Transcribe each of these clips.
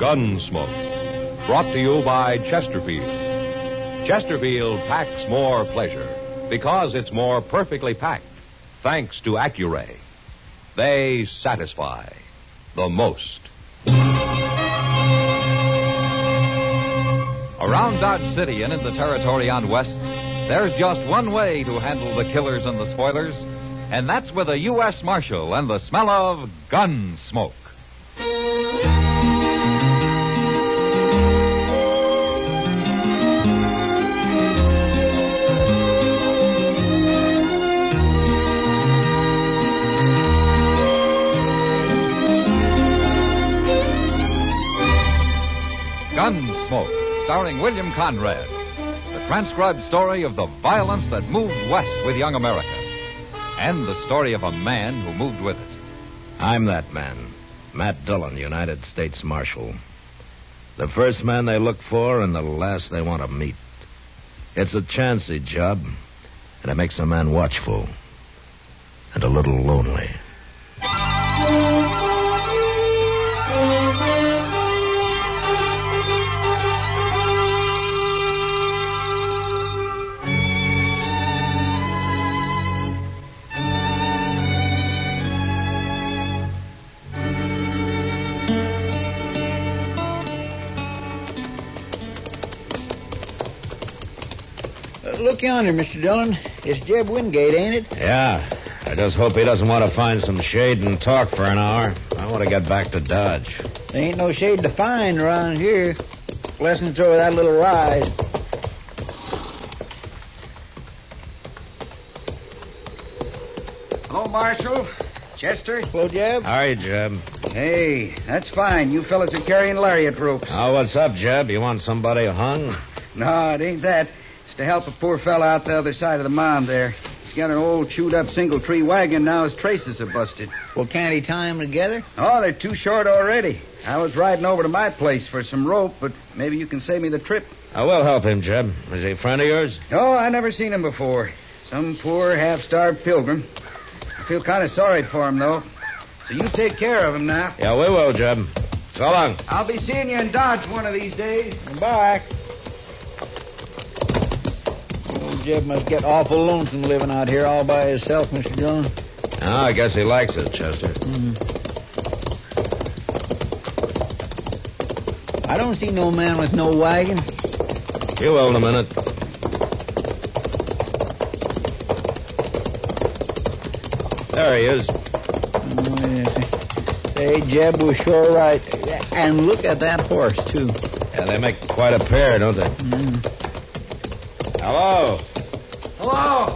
Gunsmoke. Brought to you by Chesterfield. Chesterfield packs more pleasure because it's more perfectly packed, thanks to Accuray. They satisfy the most. Around Dodge City and in the territory on West, there's just one way to handle the killers and the spoilers, and that's with a U.S. Marshal and the smell of gun smoke. Gunsmoke, starring William Conrad. The transcribed story of the violence that moved west with young America. And the story of a man who moved with it. I'm that man, Matt Dillon, United States Marshal. The first man they look for and the last they want to meet. It's a chancy job, and it makes a man watchful and a little lonely. Look yonder, Mr. Dillon. It's Jeb Wingate, ain't it? Yeah. I just hope he doesn't want to find some shade and talk for an hour. I want to get back to Dodge. There ain't no shade to find around here. Unless it's over that little rise. Hello, Marshal. Chester. Hello, Jeb. How are you, Jeb? Hey, that's fine. You fellas are carrying lariat ropes. Oh, what's up, Jeb? You want somebody hung? No, it ain't that. It's to help a poor fella out the other side of the mound there. He's got an old chewed-up single-tree wagon. Now his traces are busted. Well, can't he tie 'em together? Oh, they're too short already. I was riding over to my place for some rope, but maybe you can save me the trip. I will help him, Jeb. Is he a friend of yours? Oh, I never seen him before. Some poor, half-starved pilgrim. I feel kind of sorry for him, though. So you take care of him now. Yeah, we will, Jeb. So long. I'll be seeing you in Dodge one of these days. Bye. Old Jeb must get awful lonesome living out here all by himself, Mr. Dillon. Oh, I guess he likes it, Chester. I don't see no man with no wagon. You will in a minute. There he is. Oh, yes. Say, Jeb was sure right. And look at that horse, too. Yeah, they make quite a pair, don't they? Hello. Hello.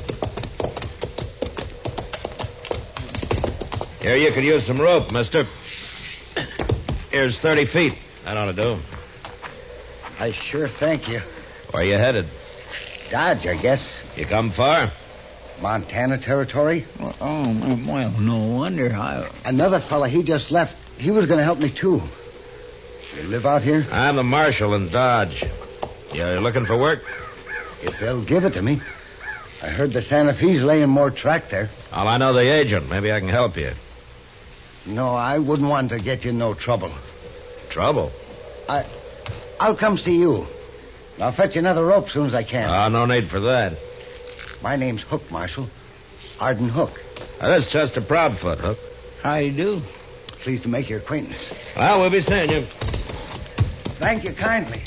Here, you could use some rope, mister. Here's 30 feet. That ought to do. I sure thank you. Where you headed? Dodge, I guess. You come far? Montana territory. Well, no wonder. Another fella, he just left. He was going to help me, too. You live out here? I'm the marshal in Dodge. You looking for work? If they'll give it to me. I heard the Santa Fe's laying more track there. Well, I know the agent. Maybe I can help you. No, I wouldn't want to get you in no trouble. Trouble? I'll come see you. I'll fetch you another rope as soon as I can. No need for that. My name's Hook, Marshal. Arden Hook. That's Chester Proudfoot, Hook. How you do? Pleased to make your acquaintance. Well, we'll be seeing you. Thank you kindly.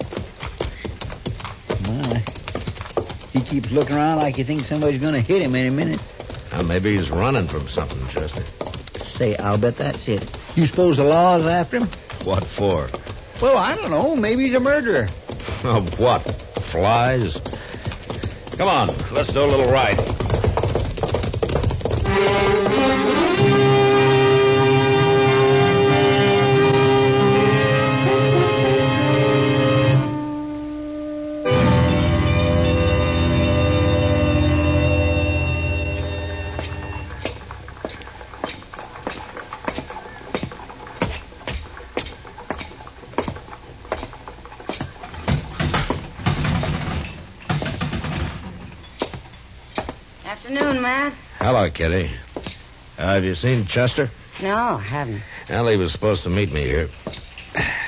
My. He keeps looking around like he thinks somebody's going to hit him any minute. Well, maybe he's running from something, Chester. Say, I'll bet that's it. You suppose the law's after him? What for? Well, I don't know. Maybe he's a murderer. Oh, what? Flies? Come on, let's do a little ride. Afternoon, Matt. Hello, Kitty. Have you seen Chester? No, haven't. Well, he was supposed to meet me here.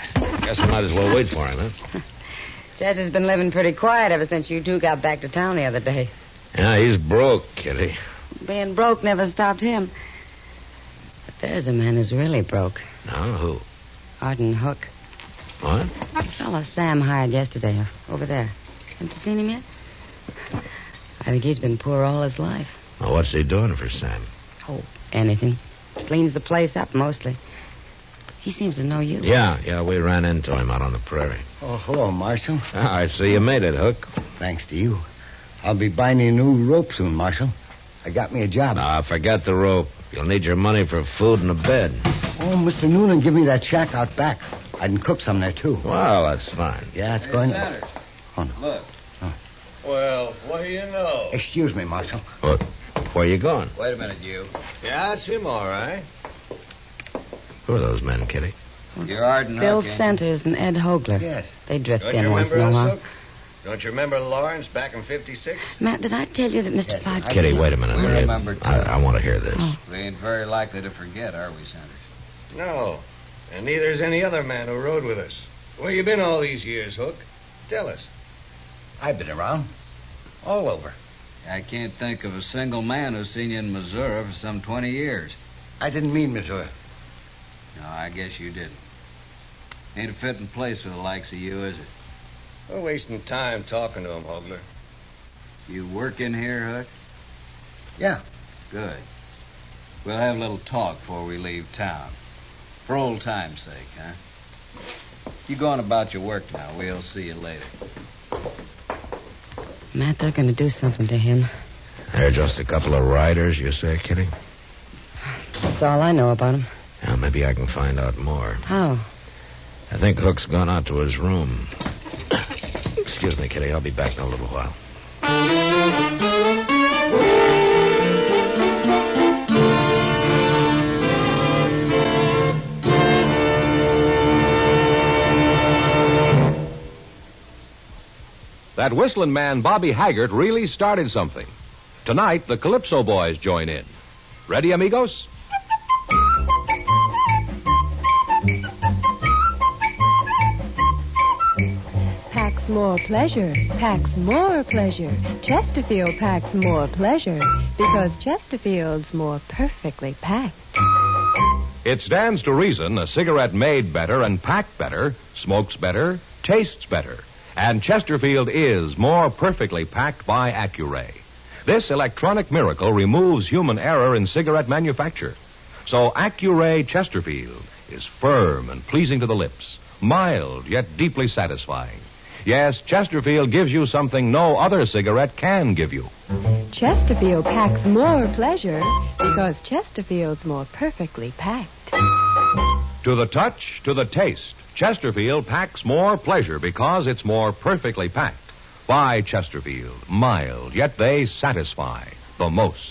Guess I might as well wait for him, huh? Chester's been living pretty quiet ever since you two got back to town the other day. Yeah, he's broke, Kitty. Being broke never stopped him. But there's a man who's really broke. No, who? Arden Hook. What? The fellow Sam hired yesterday, over there. Haven't you seen him yet? I think he's been poor all his life. Well, what's he doing for Sam? Oh, anything. Cleans the place up, mostly. He seems to know you. Yeah, we ran into him out on the prairie. Oh, hello, Marshal. I see you made it, Hook. Thanks to you. I'll be buying a new rope soon, Marshal. I got me a job. Forget the rope. You'll need your money for food and a bed. Oh, Mr. Noonan, give me that shack out back. I can cook some there, too. Well, that's fine. Yeah, it's going... Sanders. Oh, no. Look. Oh. Well, what do you know? Excuse me, Marshal. What? Where you going? Wait a minute, you. Yeah, it's him, all right. Who are those men, Kitty? You're Arden Bill Hook, Centers and Ed Hogler. Yes. They drift Don't you in once in remember a us, while. Hook? Don't you remember Lawrence back in 56? Matt, did I tell you that Mr. Yes, Podkins... Kitty, wait a minute. We will you? remember, too. I want to hear this. Oh. We ain't very likely to forget, are we, Sanders? No, and neither is any other man who rode with us. Where you been all these years, Hook? Tell us. I've been around. All over. I can't think of a single man who's seen you in Missouri for some 20 years. I didn't mean Missouri. No, I guess you didn't. Ain't a fitting place for the likes of you, is it? We're wasting time talking to him, Hogler. You work in here, Hook? Yeah. Good. We'll have a little talk before we leave town. For old time's sake, huh? You go on about your work now. We'll see you later. Matt, they're going to do something to him. They're just a couple of riders, you say, Kitty? That's all I know about him. Yeah, maybe I can find out more. How? I think Hook's gone out to his room. Excuse me, Kitty. I'll be back in a little while. That whistling man, Bobby Haggart, really started something. Tonight, the Calypso Boys join in. Ready, amigos? Packs more pleasure, packs more pleasure. Chesterfield packs more pleasure because Chesterfield's more perfectly packed. It stands to reason a cigarette made better and packed better, smokes better, tastes better. And Chesterfield is more perfectly packed by Accuray. This electronic miracle removes human error in cigarette manufacture. So Accuray Chesterfield is firm and pleasing to the lips, mild yet deeply satisfying. Yes, Chesterfield gives you something no other cigarette can give you. Chesterfield packs more pleasure because Chesterfield's more perfectly packed. To the touch, to the taste, Chesterfield packs more pleasure because it's more perfectly packed. By Chesterfield, mild, yet they satisfy the most.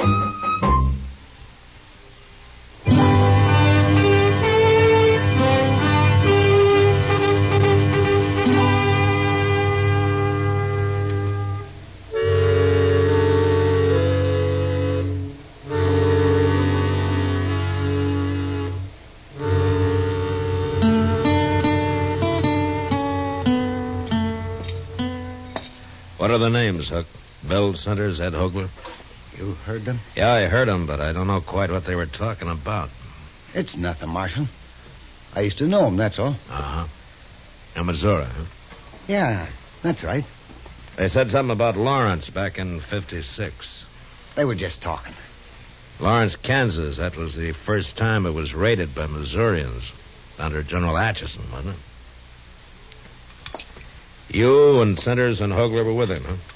What are the names, Hook? Bill Centers, Ed Hogler? You heard them? Yeah, I heard them, but I don't know quite what they were talking about. It's nothing, Marshal. I used to know them, that's all. Uh-huh. In Missouri, huh? Yeah, that's right. They said something about Lawrence back in 56. They were just talking. Lawrence, Kansas. That was the first time it was raided by Missourians under General Atchison, wasn't it? You and Centers and Hogler were with him, huh?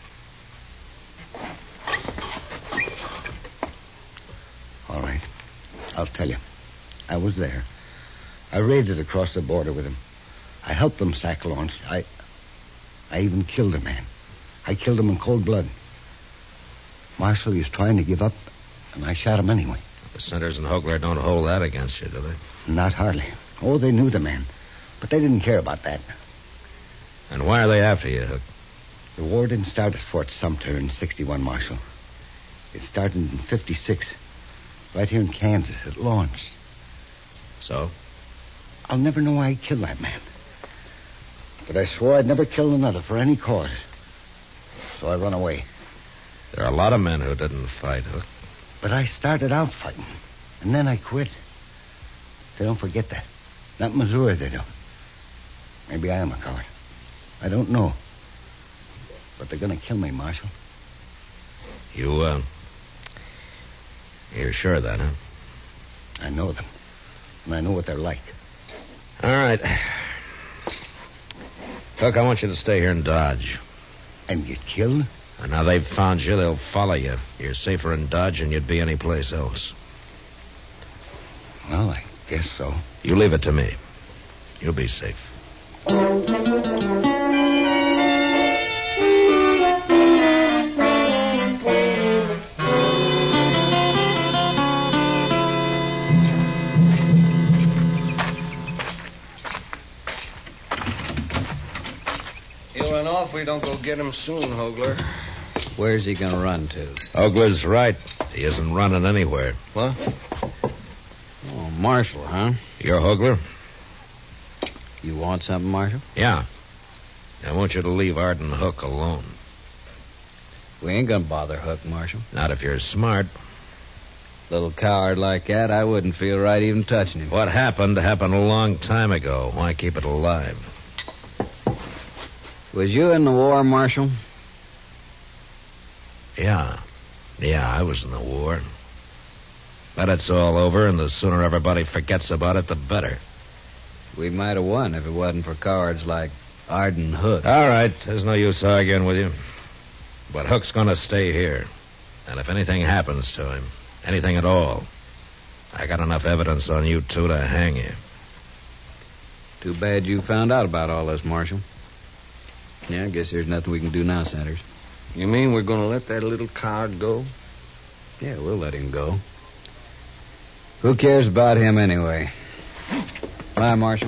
All right. I'll tell you. I was there. I raided across the border with him. I helped them sack Lawrence. I even killed a man. I killed him in cold blood. Marshal, he was trying to give up, and I shot him anyway. The Centers and Hogler don't hold that against you, do they? Not hardly. Oh, they knew the man. But they didn't care about that. And why are they after you, Hook? The war didn't start at Fort Sumter in 61, Marshal. It started in 56, right here in Kansas, at Lawrence. So? I'll never know why I killed that man. But I swore I'd never kill another for any cause. So I run away. There are a lot of men who didn't fight, Hook. But I started out fighting, and then I quit. They don't forget that. Not in Missouri, they don't. Maybe I am a coward. I don't know. But they're going to kill me, Marshal. You're sure of that, huh? I know them. And I know what they're like. All right. Hook, I want you to stay here in Dodge. And get killed? And now they've found you, they'll follow you. You're safer in Dodge than you'd be anyplace else. Well, I guess so. You leave it to me. You'll be safe. He'll run off if we don't go get him soon, Hogler. Where's he going to run to? Ogler's right. He isn't running anywhere. What? Oh, Marshal, huh? You're Hogler? You want something, Marshal? Yeah. I want you to leave Arden Hook alone. We ain't going to bother Hook, Marshal. Not if you're smart. Little coward like that, I wouldn't feel right even touching him. What happened a long time ago. Why keep it alive? Was you in the war, Marshal? Yeah, I was in the war. But it's all over, and the sooner everybody forgets about it, the better. We might have won if it wasn't for cowards like Arden Hook. All right, there's no use arguing with you. But Hook's going to stay here. And if anything happens to him, anything at all, I got enough evidence on you two to hang you. Too bad you found out about all this, Marshal. Yeah, I guess there's nothing we can do now, Sanders. You mean we're going to let that little coward go? Yeah, we'll let him go. Who cares about him anyway? Bye, Marshal.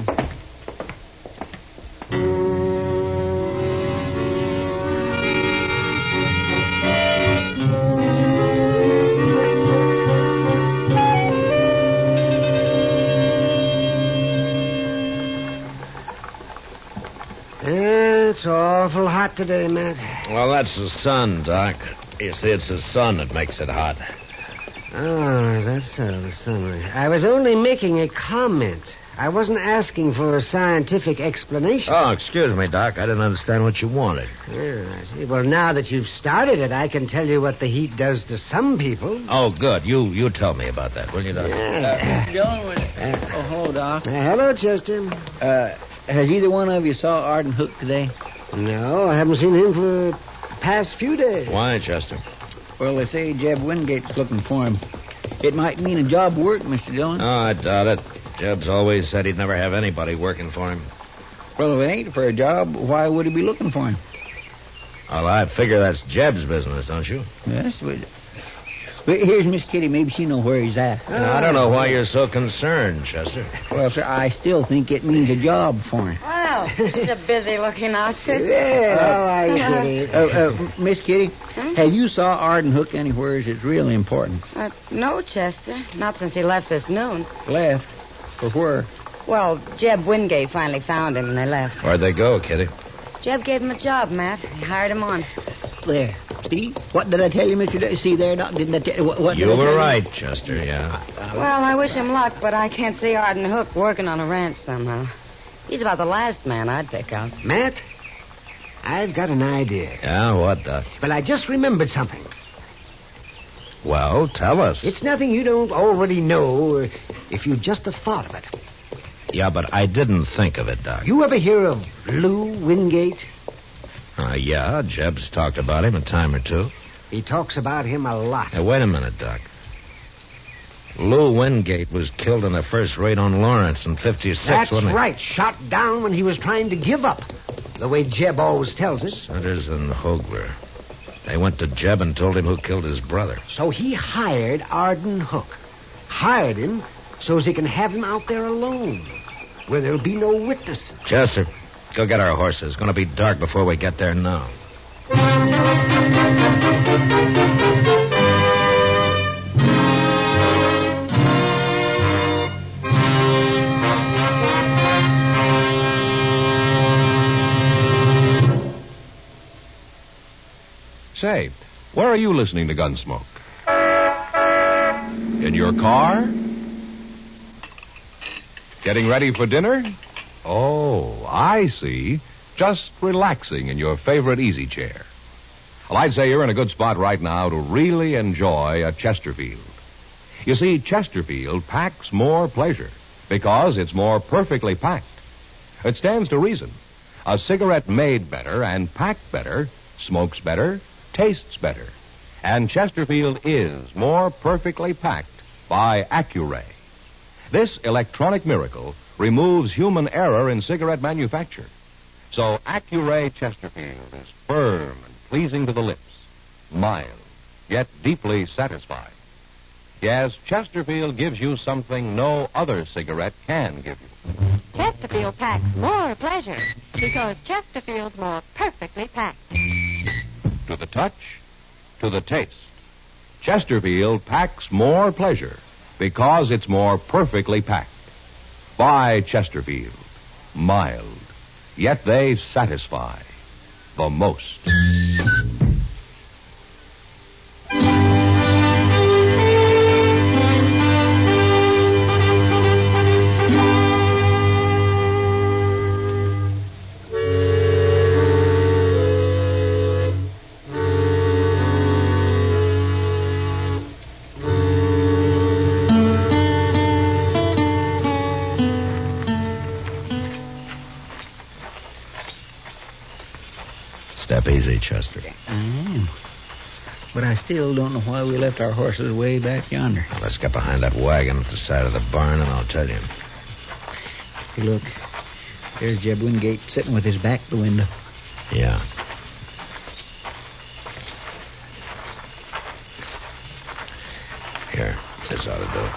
It's awful hot today, Matt. Well, that's the sun, Doc. You see, it's the sun that makes it hot. Oh, that's the sun. I was only making a comment. I wasn't asking for a scientific explanation. Oh, excuse me, Doc. I didn't understand what you wanted. Yeah, I see. Well, now that you've started it, I can tell you what the heat does to some people. Oh, good. You tell me about that, will you, Doc? Yeah. hello, Doc. Hello, Chester. Has either one of you saw Arden Hook today? No, I haven't seen him for the past few days. Why, Chester? Well, they say Jeb Wingate's looking for him. It might mean a job work, Mr. Dillon. Oh, I doubt it. Jeb's always said he'd never have anybody working for him. Well, if it ain't for a job, why would he be looking for him? Well, I figure that's Jeb's business, don't you? Yes, but here's Miss Kitty. Maybe she knows where he's at. I don't know why you're so concerned, Chester. Well, sir, I still think it means a job for him. Well, she's a busy-looking outfit. Yeah, I get it. Miss Kitty, have you saw Arden Hook anywhere? It's really important. No, Chester. Not since he left this noon. Left? For where? Well, Jeb Wingate finally found him and they left. Where'd they go, Kitty? Jeb gave him a job, Matt. He hired him on. There. See? What did I tell you, Mr. See there, Doc? Didn't I tell you? What you were right, Chester, yeah. Well, I wish him luck, but I can't see Arden Hook working on a ranch somehow. He's about the last man I'd pick out. Matt, I've got an idea. Yeah, what, Doc? But I just remembered something. Well, tell us. It's nothing you don't already know, or if you just have thought of it. Yeah, but I didn't think of it, Doc. You ever hear of Lou Wingate? Yeah, Jeb's talked about him a time or two. He talks about him a lot. Now, wait a minute, Doc. Lou Wingate was killed in the first raid on Lawrence in 56, That's wasn't he? right. Shot down when he was trying to give up. The way Jeb always tells it. Sanders and Hogler. They went to Jeb and told him who killed his brother. So he hired Arden Hook. Hired him so as he can have him out there alone, where there'll be no witnesses. Chester, go get our horses. It's going to be dark before we get there now. Say, where are you listening to Gunsmoke? In your car? Getting ready for dinner? Oh, I see. Just relaxing in your favorite easy chair. Well, I'd say you're in a good spot right now to really enjoy a Chesterfield. You see, Chesterfield packs more pleasure because it's more perfectly packed. It stands to reason. A cigarette made better and packed better smokes better, tastes better. And Chesterfield is more perfectly packed by Accuray. This electronic miracle removes human error in cigarette manufacture. So Accuray Chesterfield is firm and pleasing to the lips, mild, yet deeply satisfying. Yes, Chesterfield gives you something no other cigarette can give you. Chesterfield packs more pleasure because Chesterfield's more perfectly packed. To the touch, to the taste. Chesterfield packs more pleasure because it's more perfectly packed. Buy Chesterfield. Mild, yet they satisfy the most. Step easy, Chester. I am. But I still don't know why we left our horses way back yonder. Now, let's get behind that wagon at the side of the barn, and I'll tell you. Hey, look. There's Jeb Wingate sitting with his back to the window. Yeah. Here, this ought to do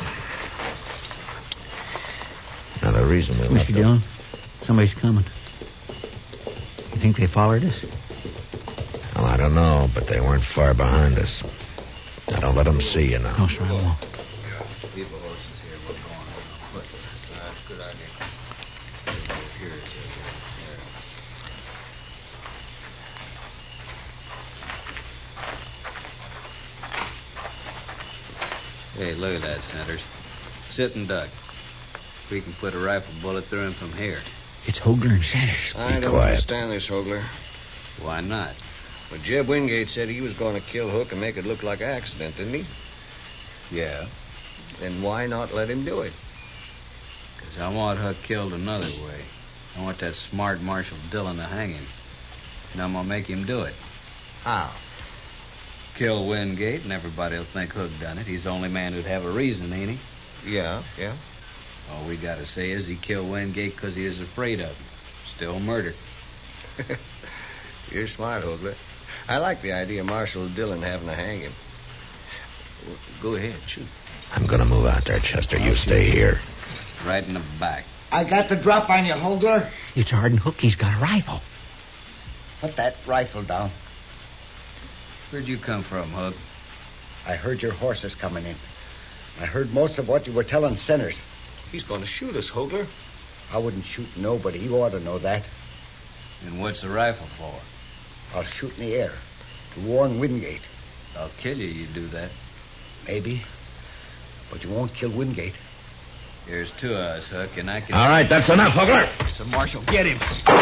it. Now, the reason we left... Mr. Dillon, somebody's coming. You think they followed us? Well, I don't know, but they weren't far behind us. Now, don't let them see you now. No, sir, I won't. People horses here, we're going on foot. That's a good idea. Here it is. Hey, look at that, Sanders. Sitting duck. We can put a rifle bullet through him from here. It's Hogler and Sanders. I don't quiet. understand this, Hogler. Why not? But Jeb Wingate said he was going to kill Hook and make it look like an accident, didn't he? Yeah. Then why not let him do it? Because I want Huck killed another way. I want that smart Marshal Dillon to hang him. And I'm going to make him do it. How? Kill Wingate, and everybody will think Hook done it. He's the only man who'd have a reason, ain't he? Yeah. All we got to say is he killed Wingate because he was afraid of him. Still murder. You're smart, Hogler. I like the idea of Marshal Dillon having to hang him. Well, go ahead, shoot. I'm going to move out there, Chester. You stay here. Right in the back. I got the drop on you, Hogler. It's Arden Hook. He's got a rifle. Put that rifle down. Where'd you come from, Hook? I heard your horses coming in. I heard most of what you were telling Centers. He's going to shoot us, Hogler. I wouldn't shoot nobody. You ought to know that. And what's the rifle for? I'll shoot in the air to warn Wingate. I'll kill you do that. Maybe. But you won't kill Wingate. There's two of us, Hook, and I can... All right, that's enough, Hogler. So, Marshal, get him.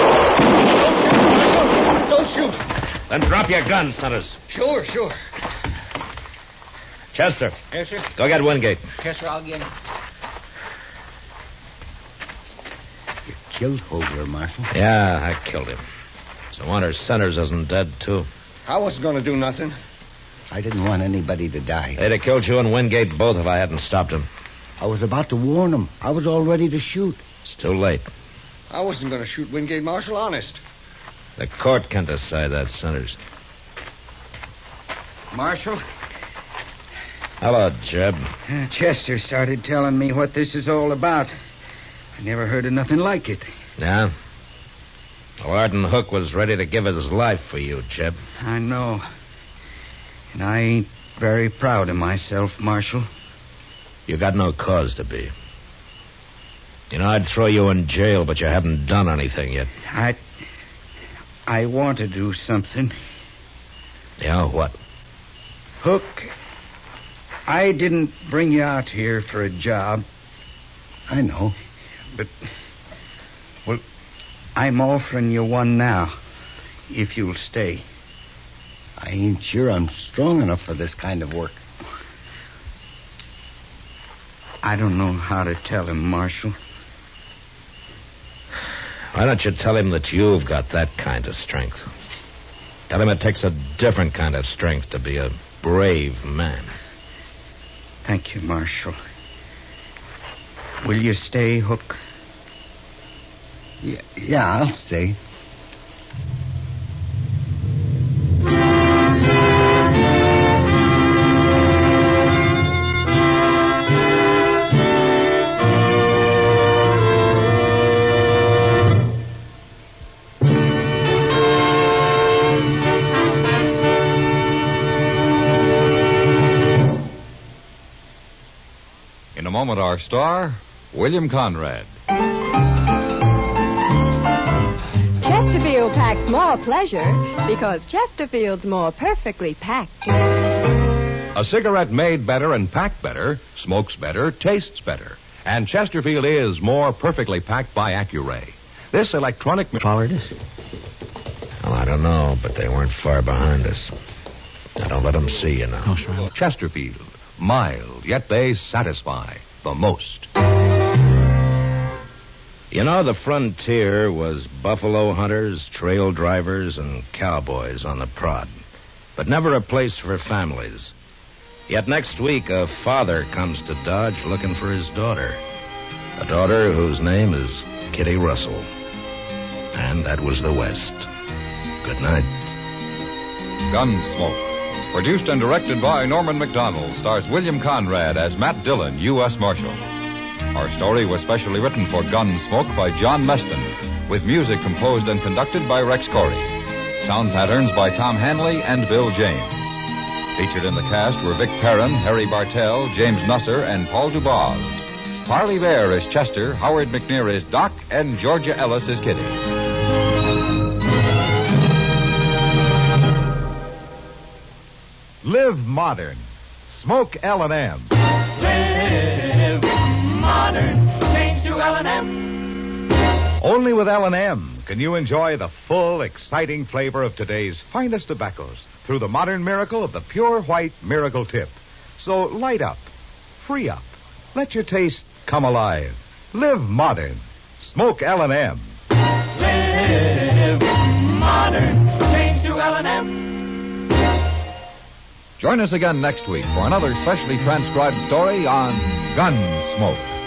Don't shoot. Then drop your gun, Centers. Sure. Chester. Yes, sir. Go get Wingate. Yes, sir, I'll get him. You killed Hogler, Marshal. Yeah, I killed him. So I wonder Centers isn't dead, too. I wasn't going to do nothing. I didn't want anybody to die. They'd have killed you and Wingate both if I hadn't stopped him. I was about to warn him. I was all ready to shoot. It's too late. I wasn't going to shoot Wingate, Marshal, honest. The court can decide that, Centers. Marshal, Hello, Jeb. Chester started telling me what this is all about. I never heard of nothing like it. Yeah? Well, Arden Hook was ready to give his life for you, Jeb. I know. And I ain't very proud of myself, Marshal. You got no cause to be. You know, I'd throw you in jail, but you haven't done anything yet. I want to do something. Yeah, what? Hook, I didn't bring you out here for a job. I know. But, well, I'm offering you one now, if you'll stay. I ain't sure I'm strong enough for this kind of work. I don't know how to tell him, Marshal. Why don't you tell him that you've got that kind of strength? Tell him it takes a different kind of strength to be a brave man. Thank you, Marshal. Will you stay, Hook? Yeah, I'll stay. In a moment, our star, William Conrad. Chesterfield packs more pleasure because Chesterfield's more perfectly packed. A cigarette made better and packed better, smokes better, tastes better. And Chesterfield is more perfectly packed by Accuray. This electronic... Followed us? Well, I don't know, but they weren't far behind us. Now, don't let them see you now. Oh, sure. Chesterfield. Mild, yet they satisfy the most. You know, the frontier was buffalo hunters, trail drivers, and cowboys on the prod, but never a place for families. Yet next week, a father comes to Dodge looking for his daughter. A daughter whose name is Kitty Russell. And that was the West. Good night. Gunsmoke. Produced and directed by Norman McDonald, stars William Conrad as Matt Dillon, U.S. Marshal. Our story was specially written for Gunsmoke by John Meston, with music composed and conducted by Rex Corey. Sound patterns by Tom Hanley and Bill James. Featured in the cast were Vic Perrin, Harry Bartell, James Nusser, and Paul Dubov. Parley Bear is Chester, Howard McNear is Doc, and Georgia Ellis is Kitty. Live modern. Smoke L&M. Live modern. Change to L&M. Only with L&M can you enjoy the full, exciting flavor of today's finest tobaccos through the modern miracle of the pure white Miracle Tip. So light up. Free up. Let your taste come alive. Live modern. Smoke L&M. Live modern. Change to L&M. Join us again next week for another specially transcribed story on Gunsmoke.